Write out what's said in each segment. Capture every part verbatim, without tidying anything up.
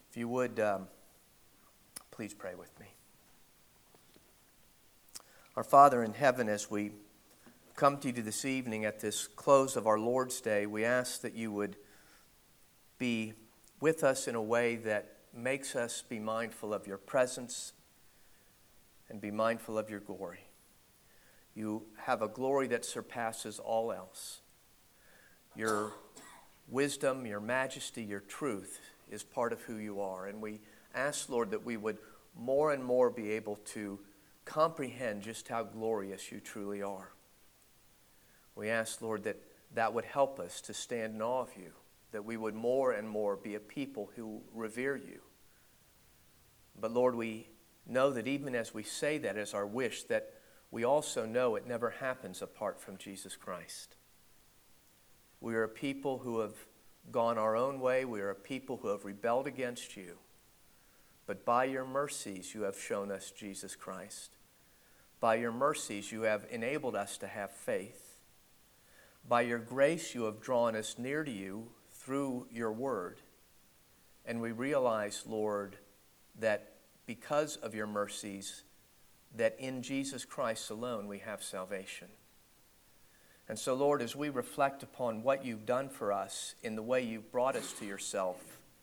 If you would, um, please pray with me. Our Father in heaven, as we come to you this evening at this close of our Lord's Day, we ask that you would be with us in a way that makes us be mindful of your presence and be mindful of your glory. You have a glory that surpasses all else. Your wisdom, your majesty, your truth is part of who you are. And we ask, Lord, that we would more and more be able to comprehend just how glorious you truly are. We ask, Lord, that that would help us to stand in awe of you, that we would more and more be a people who revere you. But Lord, we know that even as we say that as our wish, that we also know it never happens apart from Jesus Christ. We are a people who have gone our own way. We are a people who have rebelled against you. But by your mercies, you have shown us Jesus Christ. By your mercies, you have enabled us to have faith. By your grace, you have drawn us near to you through your word. And we realize, Lord, that because of your mercies, that in Jesus Christ alone we have salvation. And so, Lord, as we reflect upon what you've done for us in the way you've brought us to yourself,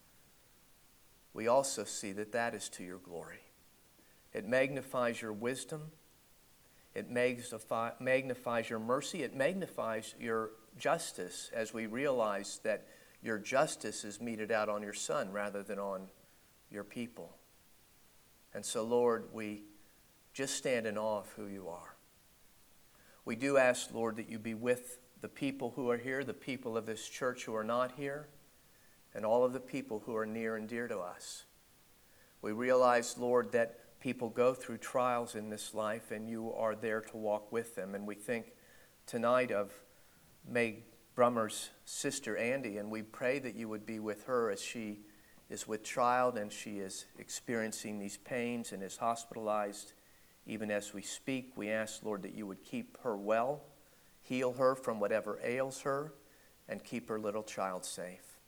we also see that that is to your glory. It magnifies your wisdom. It magnifies your mercy. It magnifies your justice as we realize that your justice is meted out on your Son rather than on your people. And so, Lord, we just stand in awe of who you are. We do ask, Lord, that you be with the people who are here, the people of this church who are not here, and all of the people who are near and dear to us. We realize, Lord, that people go through trials in this life, and you are there to walk with them. And we think tonight of Meg Brummer's sister, Andy, and we pray that you would be with her as she is with child and she is experiencing these pains and is hospitalized. Even as we speak, we ask, Lord, that you would keep her well, heal her from whatever ails her, and keep her little child safe.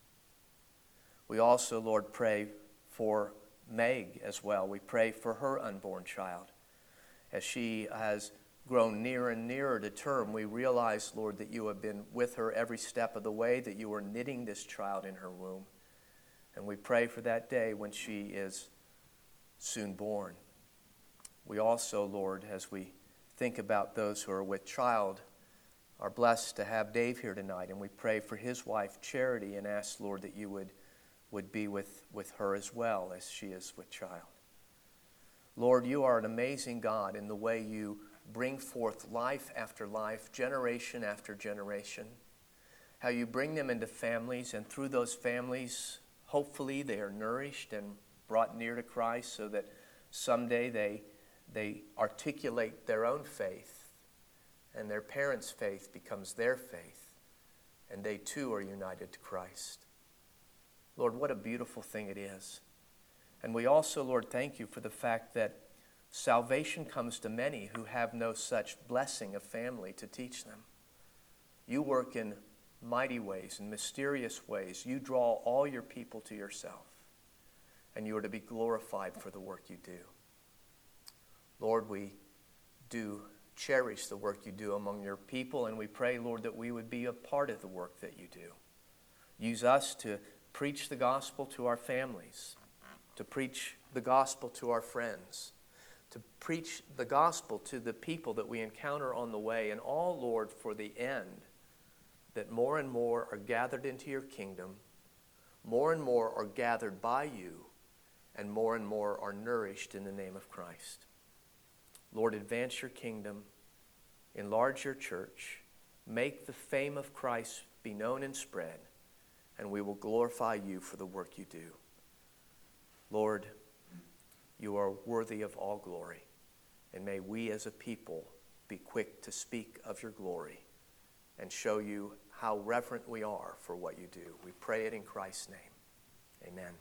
We also, Lord, pray for Meg as well. We pray for her unborn child. As she has grown nearer and nearer to term, we realize, Lord, that you have been with her every step of the way, that you are knitting this child in her womb. And we pray for that day when she is soon born. We also, Lord, as we think about those who are with child, are blessed to have Dave here tonight. And we pray for his wife, Charity, and ask, Lord, that you would, would be with, with her as well as she is with child. Lord, you are an amazing God in the way you bring forth life after life, generation after generation. How you bring them into families, and through those families, hopefully they are nourished and brought near to Christ so that someday they They articulate their own faith, and their parents' faith becomes their faith, and they too are united to Christ. Lord, what a beautiful thing it is. And we also, Lord, thank you for the fact that salvation comes to many who have no such blessing of family to teach them. You work in mighty ways, in mysterious ways. You draw all your people to yourself, and you are to be glorified for the work you do. Lord, we do cherish the work you do among your people, and we pray, Lord, that we would be a part of the work that you do. Use us to preach the gospel to our families, to preach the gospel to our friends, to preach the gospel to the people that we encounter on the way, and all, Lord, for the end, that more and more are gathered into your kingdom, more and more are gathered by you, and more and more are nourished in the name of Christ. Lord, advance your kingdom, enlarge your church, make the fame of Christ be known and spread, and we will glorify you for the work you do. Lord, you are worthy of all glory, and may we as a people be quick to speak of your glory and show you how reverent we are for what you do. We pray it in Christ's name. Amen.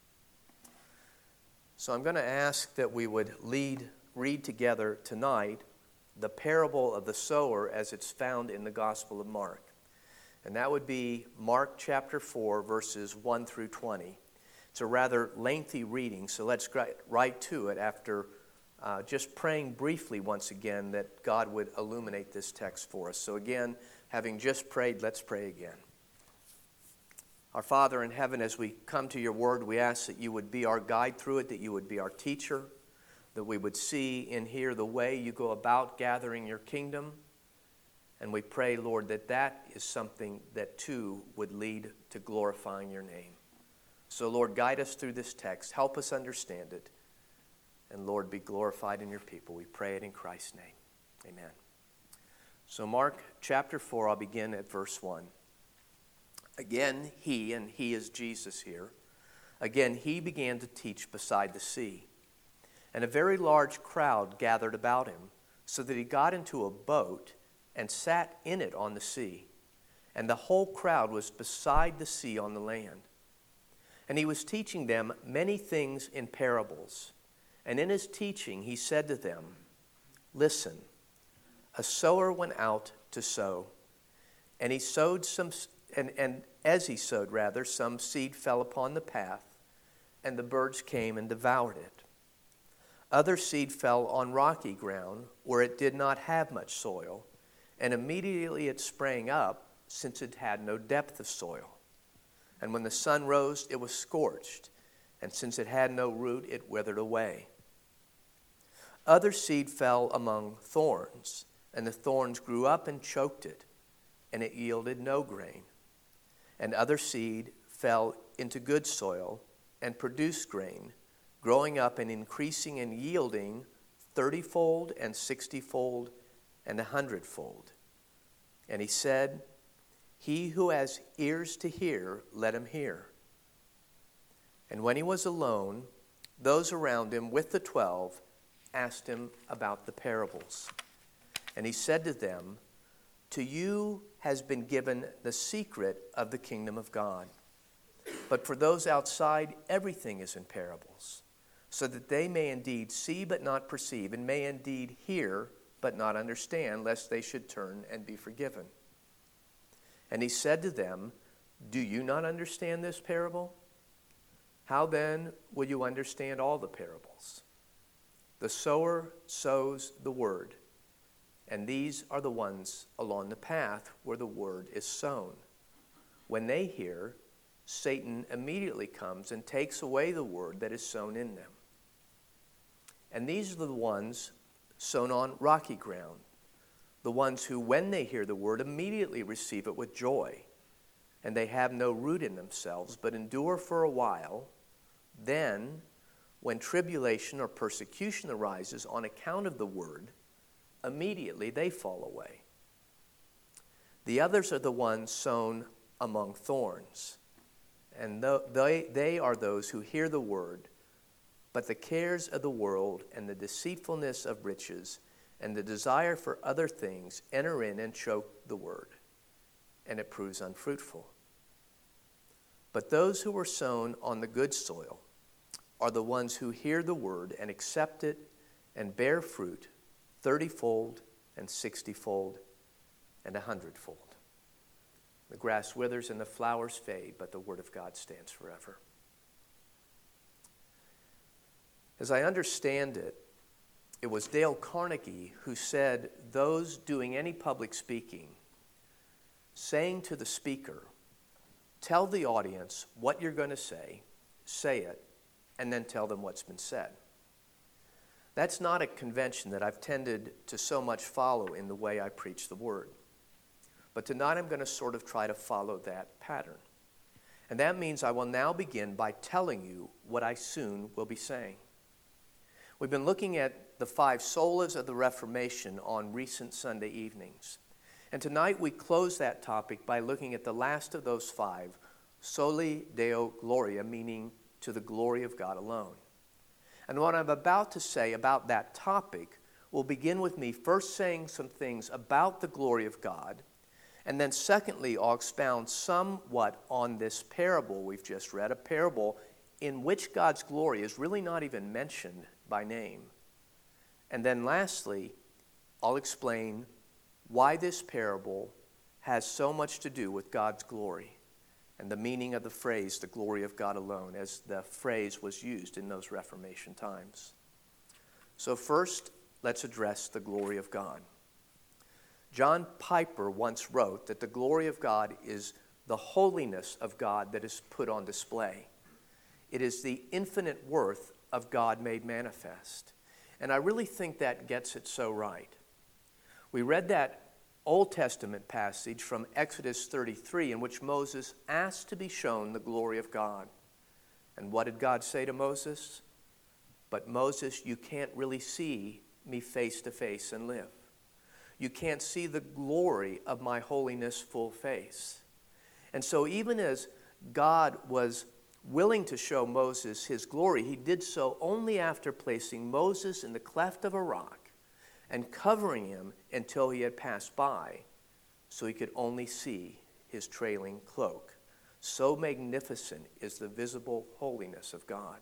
So I'm going to ask that we would lead read together tonight the parable of the sower as it's found in the Gospel of Mark. And that would be Mark chapter four, verses one through twenty. It's a rather lengthy reading, so let's get right to it after uh, just praying briefly once again that God would illuminate this text for us. So again, having just prayed, let's pray again. Our Father in heaven, as we come to your word, we ask that you would be our guide through it, that you would be our teacher, that we would see and hear the way you go about gathering your kingdom. And we pray, Lord, that that is something that too would lead to glorifying your name. So, Lord, guide us through this text. Help us understand it. And, Lord, be glorified in your people. We pray it in Christ's name. Amen. So, Mark chapter four, I'll begin at verse one. Again, he, and he is Jesus here, again, he began to teach beside the sea. And a very large crowd gathered about him, so that he got into a boat and sat in it on the sea. And the whole crowd was beside the sea on the land. And he was teaching them many things in parables. And in his teaching he said to them, "Listen, a sower went out to sow, and he sowed some, and, and as he sowed rather, some seed fell upon the path, and the birds came and devoured it. Other seed fell on rocky ground, where it did not have much soil, and immediately it sprang up, since it had no depth of soil. And when the sun rose, it was scorched, and since it had no root, it withered away. Other seed fell among thorns, and the thorns grew up and choked it, and it yielded no grain. And other seed fell into good soil and produced grain, growing up and increasing and yielding thirtyfold and sixtyfold and a hundredfold." And he said, "He who has ears to hear, let him hear." And when he was alone, those around him with the twelve asked him about the parables. And he said to them, "To you has been given the secret of the kingdom of God. But for those outside, everything is in parables, so that they may indeed see but not perceive, and may indeed hear but not understand, lest they should turn and be forgiven." And he said to them, "Do you not understand this parable? How then will you understand all the parables? The sower sows the word, and these are the ones along the path where the word is sown. When they hear, Satan immediately comes and takes away the word that is sown in them. And these are the ones sown on rocky ground, the ones who, when they hear the word, immediately receive it with joy, and they have no root in themselves, but endure for a while. Then, when tribulation or persecution arises on account of the word, immediately they fall away. The others are the ones sown among thorns, and they, they are those who hear the word, but the cares of the world and the deceitfulness of riches and the desire for other things enter in and choke the word, and it proves unfruitful. But those who were sown on the good soil are the ones who hear the word and accept it and bear fruit thirtyfold and sixtyfold and a hundredfold. The grass withers and the flowers fade, but the word of God stands forever." As I understand it, it was Dale Carnegie who said, those doing any public speaking, saying to the speaker, tell the audience what you're going to say, say it, and then tell them what's been said. That's not a convention that I've tended to so much follow in the way I preach the word. But tonight I'm going to sort of try to follow that pattern. And that means I will now begin by telling you what I soon will be saying. We've been looking at the five solas of the Reformation on recent Sunday evenings. And tonight we close that topic by looking at the last of those five, Soli Deo Gloria, meaning to the glory of God alone. And what I'm about to say about that topic will begin with me first saying some things about the glory of God, and then secondly, I'll expound somewhat on this parable we've just read, a parable in which God's glory is really not even mentioned by name. And then lastly, I'll explain why this parable has so much to do with God's glory and the meaning of the phrase, the glory of God alone, as the phrase was used in those Reformation times. So first, let's address the glory of God. John Piper once wrote that the glory of God is the holiness of God that is put on display. It is the infinite worth of God made manifest. And I really think that gets it so right. We read that Old Testament passage from Exodus thirty-three in which Moses asked to be shown the glory of God. And what did God say to Moses? But Moses, you can't really see me face to face and live. You can't see the glory of my holiness full face. And so even as God was willing to show Moses his glory, he did so only after placing Moses in the cleft of a rock and covering him until he had passed by, so he could only see his trailing cloak. So magnificent is the visible holiness of God.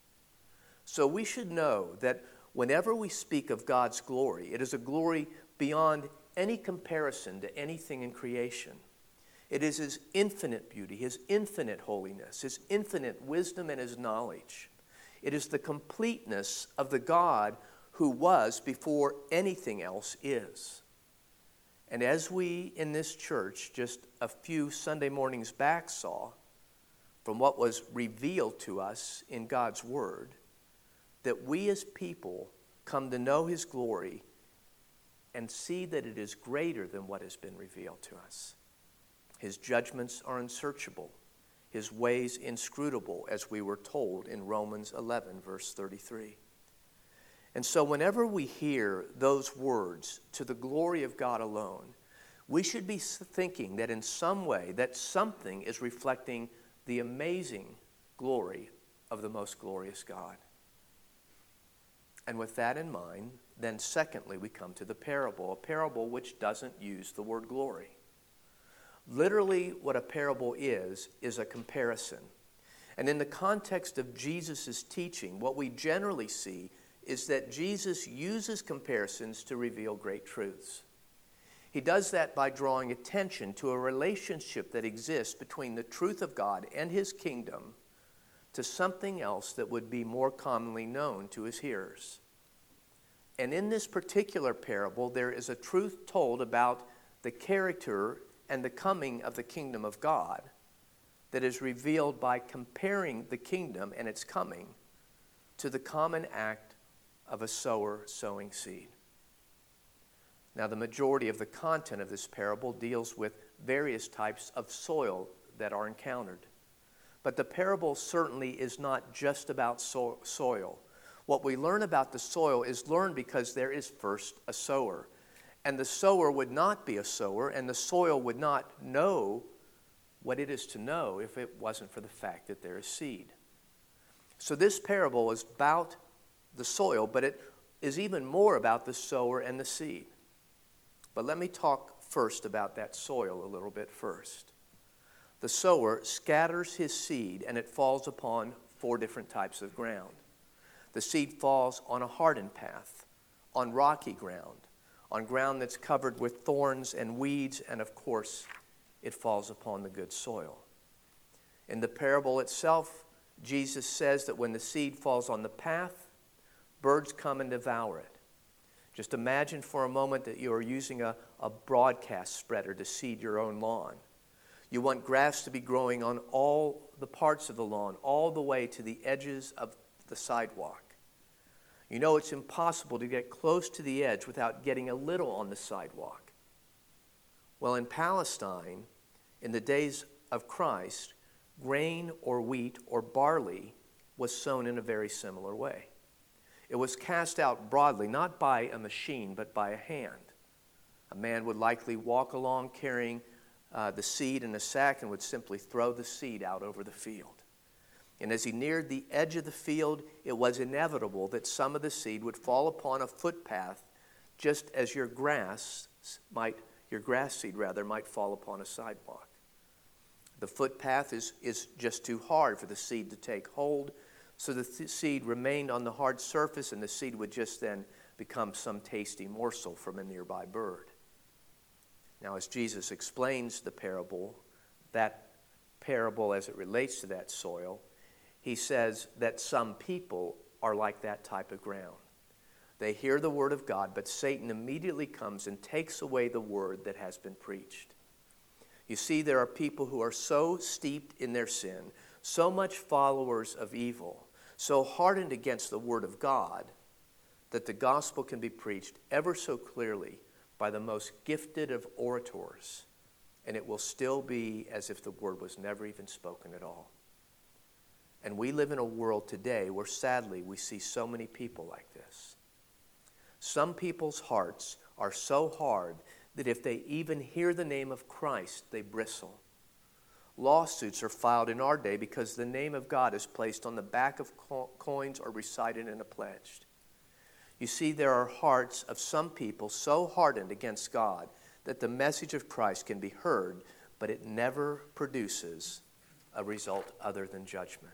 So we should know that whenever we speak of God's glory, it is a glory beyond any comparison to anything in creation. It is his infinite beauty, his infinite holiness, his infinite wisdom and his knowledge. It is the completeness of the God who was before anything else is. And as we in this church just a few Sunday mornings back saw from what was revealed to us in God's Word, that we as people come to know his glory and see that it is greater than what has been revealed to us. His judgments are unsearchable, his ways inscrutable, as we were told in Romans eleven, verse thirty-three. And so whenever we hear those words, to the glory of God alone, we should be thinking that in some way, that something is reflecting the amazing glory of the most glorious God. And with that in mind, then secondly, we come to the parable, a parable which doesn't use the word glory. Literally, what a parable is, is a comparison. And in the context of Jesus' teaching, what we generally see is that Jesus uses comparisons to reveal great truths. He does that by drawing attention to a relationship that exists between the truth of God and his kingdom to something else that would be more commonly known to his hearers. And in this particular parable, there is a truth told about the character and the coming of the kingdom of God that is revealed by comparing the kingdom and its coming to the common act of a sower sowing seed. Now, the majority of the content of this parable deals with various types of soil that are encountered. But the parable certainly is not just about so- soil. What we learn about the soil is learned because there is first a sower. And the sower would not be a sower, and the soil would not know what it is to know if it wasn't for the fact that there is seed. So this parable is about the soil, but it is even more about the sower and the seed. But let me talk first about that soil a little bit first. The sower scatters his seed, and it falls upon four different types of ground. The seed falls on a hardened path, on rocky ground, on ground that's covered with thorns and weeds, and of course, it falls upon the good soil. In the parable itself, Jesus says that when the seed falls on the path, birds come and devour it. Just imagine for a moment that you are using a, a broadcast spreader to seed your own lawn. You want grass to be growing on all the parts of the lawn, all the way to the edges of the sidewalk. You know it's impossible to get close to the edge without getting a little on the sidewalk. Well, in Palestine, in the days of Christ, grain or wheat or barley was sown in a very similar way. It was cast out broadly, not by a machine, but by a hand. A man would likely walk along carrying uh, the seed in a sack and would simply throw the seed out over the field. And as he neared the edge of the field, it was inevitable that some of the seed would fall upon a footpath, just as your grass might, your grass seed rather, might fall upon a sidewalk. The footpath is, is just too hard for the seed to take hold, so the th- seed remained on the hard surface, and the seed would just then become some tasty morsel from a nearby bird. Now, as Jesus explains the parable, that parable as it relates to that soil, he says that some people are like that type of ground. They hear the word of God, but Satan immediately comes and takes away the word that has been preached. You see, there are people who are so steeped in their sin, so much followers of evil, so hardened against the word of God, that the gospel can be preached ever so clearly by the most gifted of orators, and it will still be as if the word was never even spoken at all. And we live in a world today where sadly we see so many people like this. Some people's hearts are so hard that if they even hear the name of Christ, they bristle. Lawsuits are filed in our day because the name of God is placed on the back of co- coins or recited in a pledge. You see, there are hearts of some people so hardened against God that the message of Christ can be heard, but it never produces a result other than judgment.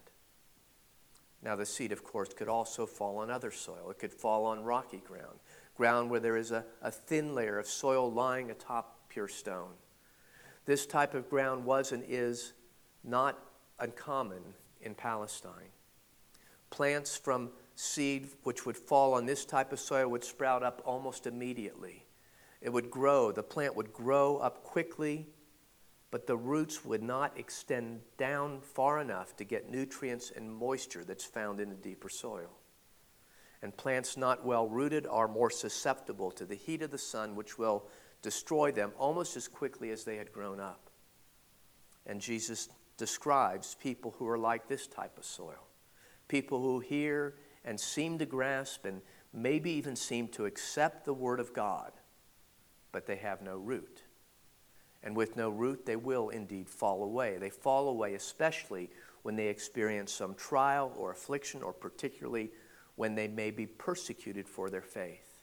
Now, the seed, of course, could also fall on other soil. It could fall on rocky ground, ground where there is a, a thin layer of soil lying atop pure stone. This type of ground was and is not uncommon in Palestine. Plants from seed which would fall on this type of soil would sprout up almost immediately. It would grow, the plant would grow up quickly, but the roots would not extend down far enough to get nutrients and moisture that's found in the deeper soil. And plants not well rooted are more susceptible to the heat of the sun, which will destroy them almost as quickly as they had grown up. And Jesus describes people who are like this type of soil. People who hear and seem to grasp and maybe even seem to accept the word of God, but they have no root. And with no root, they will indeed fall away. They fall away especially when they experience some trial or affliction, or particularly when they may be persecuted for their faith.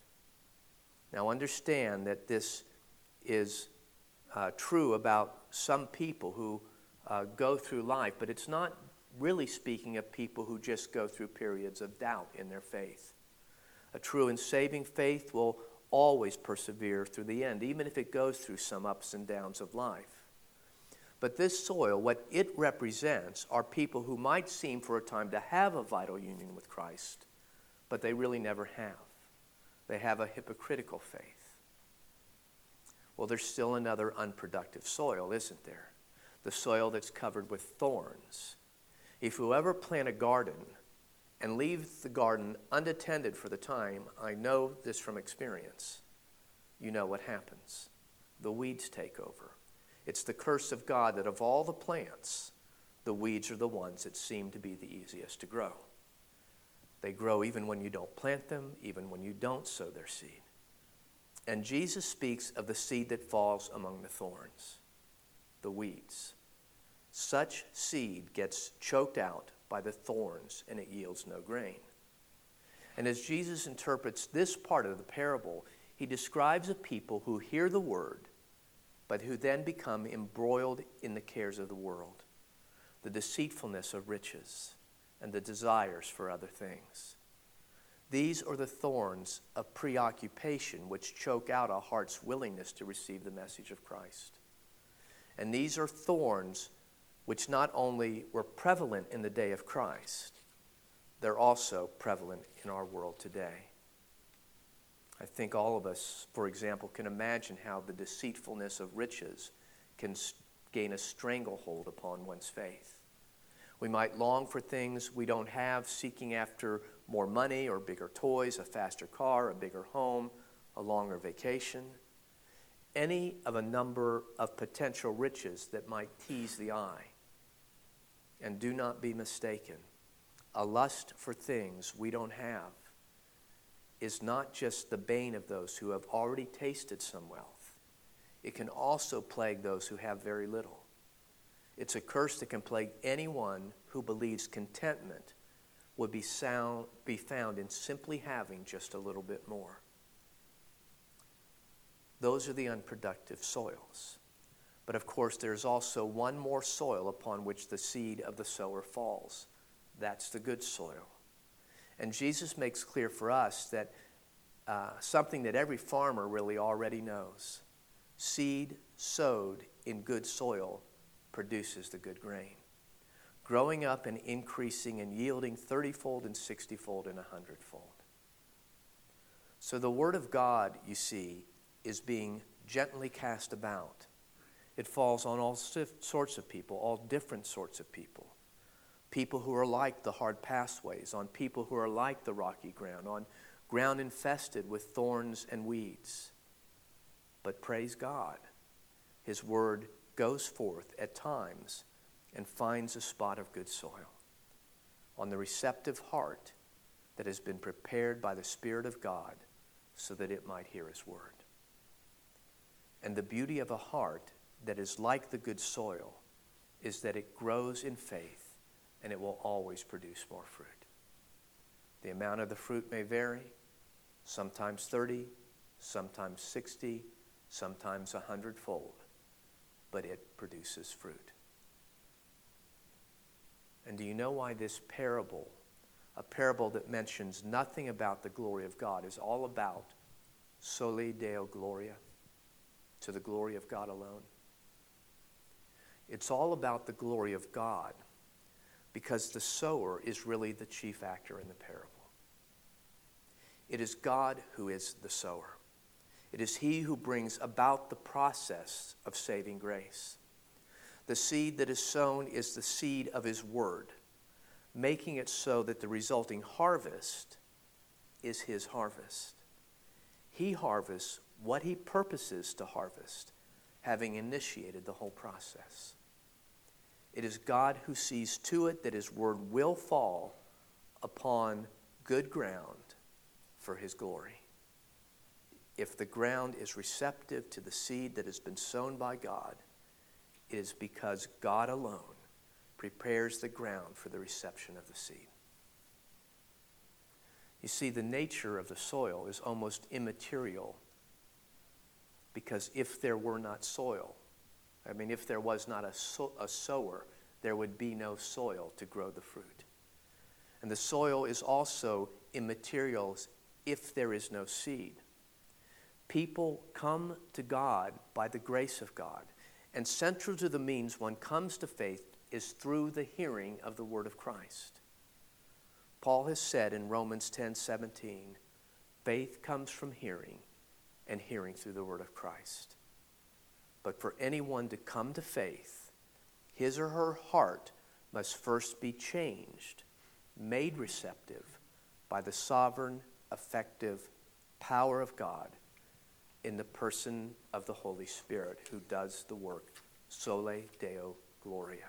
Now understand that this is uh, true about some people who uh, go through life, but it's not really speaking of people who just go through periods of doubt in their faith. A true and saving faith will always persevere through the end, even if it goes through some ups and downs of life. But this soil, what it represents, are people who might seem for a time to have a vital union with Christ, but they really never have. They have a hypocritical faith. Well, there's still another unproductive soil, isn't there? The soil that's covered with thorns. If you ever plant a garden and leave the garden unattended for the time, I know this from experience, you know what happens. The weeds take over. It's the curse of God that of all the plants, the weeds are the ones that seem to be the easiest to grow. They grow even when you don't plant them, even when you don't sow their seed. And Jesus speaks of the seed that falls among the thorns, the weeds. Such seed gets choked out by the thorns and it yields no grain. And as Jesus interprets this part of the parable, he describes a people who hear the word, but who then become embroiled in the cares of the world, the deceitfulness of riches, and the desires for other things. These are the thorns of preoccupation which choke out a heart's willingness to receive the message of Christ. And these are thorns which not only were prevalent in the day of Christ, they're also prevalent in our world today. I think all of us, for example, can imagine how the deceitfulness of riches can gain a stranglehold upon one's faith. We might long for things we don't have, seeking after more money or bigger toys, a faster car, a bigger home, a longer vacation. Any of a number of potential riches that might tease the eye. And do not be mistaken, a lust for things we don't have is not just the bane of those who have already tasted some wealth. It can also plague those who have very little. It's a curse that can plague anyone who believes contentment would be, sound, be found in simply having just a little bit more. Those are the unproductive soils. But of course, there's also one more soil upon which the seed of the sower falls. That's the good soil. And Jesus makes clear for us that uh, something that every farmer really already knows. Seed sowed in good soil produces the good grain, growing up and increasing and yielding thirty-fold and sixty-fold and a hundredfold. So the Word of God, you see, is being gently cast about. It falls on all sorts of people, all different sorts of people. People who are like the hard pathways, on people who are like the rocky ground, on ground infested with thorns and weeds. But praise God, His Word goes forth at times and finds a spot of good soil on the receptive heart that has been prepared by the Spirit of God so that it might hear His Word. And the beauty of a heart that is like the good soil is that it grows in faith and it will always produce more fruit. The amount of the fruit may vary, sometimes thirty, sometimes sixty, sometimes a hundredfold, but it produces fruit. And do you know why this parable, a parable that mentions nothing about the glory of God, is all about soli Deo gloria, to the glory of God alone? It's all about the glory of God because the sower is really the chief actor in the parable. It is God who is the sower. It is He who brings about the process of saving grace. The seed that is sown is the seed of His Word, making it so that the resulting harvest is His harvest. He harvests what He purposes to harvest, having initiated the whole process. It is God who sees to it that His Word will fall upon good ground for His glory. If the ground is receptive to the seed that has been sown by God, it is because God alone prepares the ground for the reception of the seed. You see, the nature of the soil is almost immaterial because if there were not soil, I mean, if there was not a, so- a sower, there would be no soil to grow the fruit. And the soil is also immaterial if there is no seed. People come to God by the grace of God. And central to the means one comes to faith is through the hearing of the word of Christ. Paul has said in Romans ten seventeen, faith comes from hearing, and hearing through the word of Christ. But for anyone to come to faith, his or her heart must first be changed, made receptive by the sovereign, effective power of God in the person of the Holy Spirit who does the work, soli Deo gloria.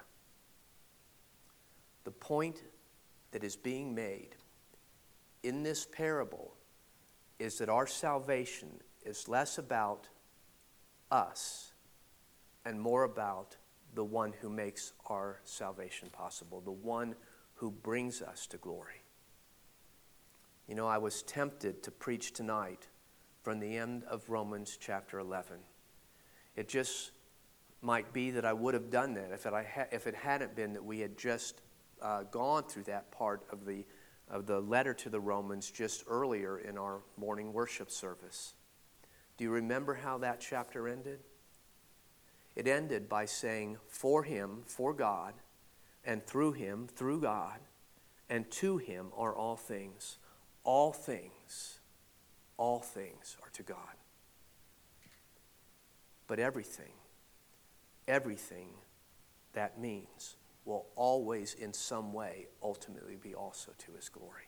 The point that is being made in this parable is that our salvation is less about us and more about the one who makes our salvation possible, the one who brings us to glory. You know, I was tempted to preach tonight from the end of Romans chapter eleven. It just might be that I would have done that if it, I ha- if it hadn't been that we had just uh, gone through that part of the, of the letter to the Romans just earlier in our morning worship service. Do you remember how that chapter ended? It ended by saying, for him, for God, and through him, through God, and to him are all things. All things, all things are to God. But everything, everything that means will always in some way ultimately be also to his glory.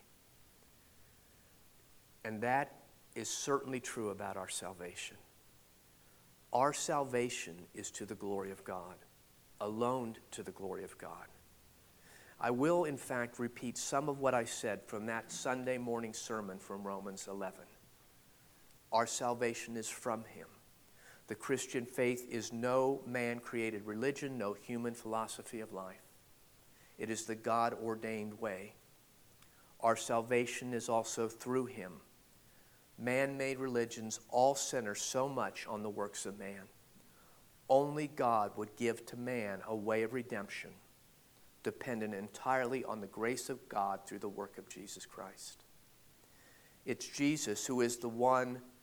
And that is certainly true about our salvation. Our salvation is to the glory of God, alone to the glory of God. I will, in fact, repeat some of what I said from that Sunday morning sermon from Romans eleven. Our salvation is from him. The Christian faith is no man-created religion, no human philosophy of life. It is the God-ordained way. Our salvation is also through him. Man-made religions all center so much on the works of man. Only God would give to man a way of redemption, dependent entirely on the grace of God through the work of Jesus Christ. It's Jesus who is the one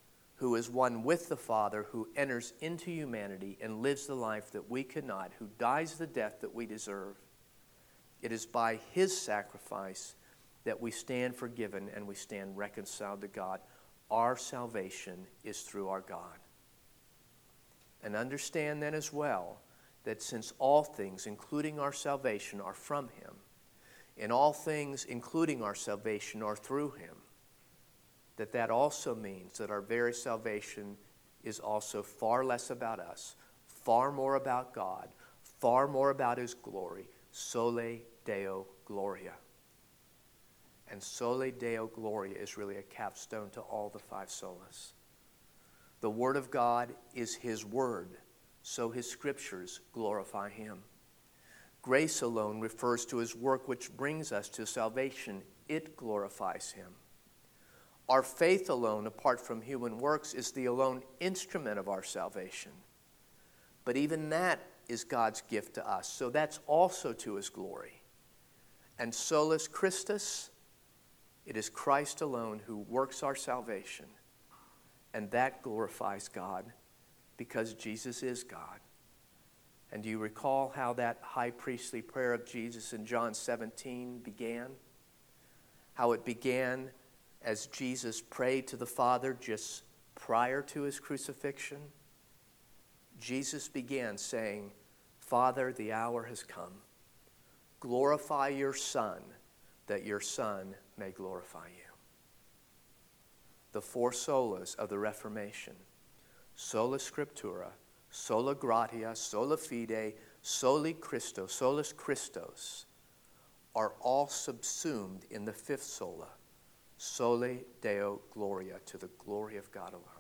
who is one with the Father, who enters into humanity and lives the life that we could not, who dies the death that we deserve. It is by his sacrifice that we stand forgiven and we stand reconciled to God. Our salvation is through our God. And understand then as well that since all things, including our salvation, are from him, and all things, including our salvation, are through him, that that also means that our very salvation is also far less about us, far more about God, far more about his glory. Sole Deo Gloria. And Sole Deo Gloria is really a capstone to all the five solas. The Word of God is his word, so his scriptures glorify him. Grace alone refers to his work which brings us to salvation. It glorifies him. Our faith alone, apart from human works, is the alone instrument of our salvation. But even that is God's gift to us, so that's also to his glory. And solus Christus, it is Christ alone who works our salvation. And that glorifies God because Jesus is God. And do you recall how that high priestly prayer of Jesus in John seventeen began? How it began as Jesus prayed to the Father just prior to his crucifixion? Jesus began saying, Father, the hour has come. Glorify your Son, that your Son may glorify you. The four solas of the Reformation, sola scriptura, sola gratia, sola fide, soli Christo, solus Christos, are all subsumed in the fifth sola, Sole Deo Gloria, to the glory of God alone.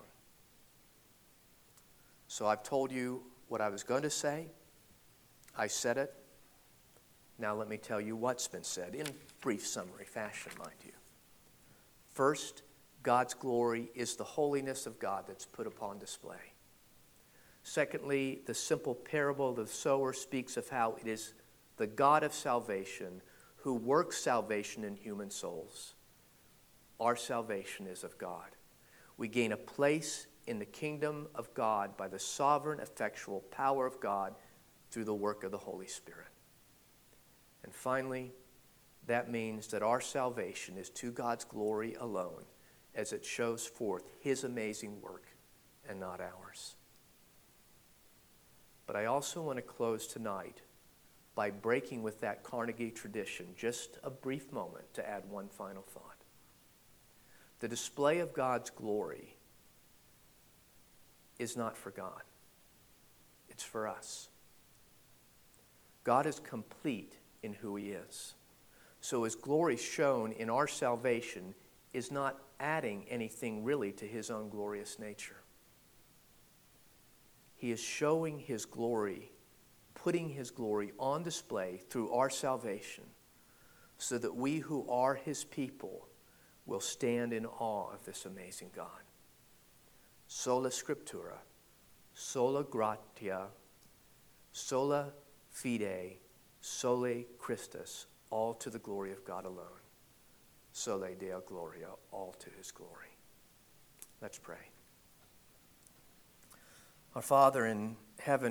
So I've told you what I was going to say. I said it. Now let me tell you what's been said, in brief summary fashion, mind you. First, God's glory is the holiness of God that's put upon display. Secondly, the simple parable of the sower speaks of how it is the God of salvation who works salvation in human souls. Our salvation is of God. We gain a place in the kingdom of God by the sovereign, effectual power of God through the work of the Holy Spirit. And finally, that means that our salvation is to God's glory alone, as it shows forth his amazing work and not ours. But I also want to close tonight by breaking with that Carnegie tradition, just a brief moment to add one final thought. The display of God's glory is not for God. It's for us. God is complete in who he is. So his glory shown in our salvation is not adding anything really to his own glorious nature. He is showing his glory, putting his glory on display through our salvation, so that we who are his people will stand in awe of this amazing God. Sola scriptura, sola gratia, sola fide, sole Christus, all to the glory of God alone. Sole Deo Gloria, all to his glory. Let's pray. Our Father in heaven,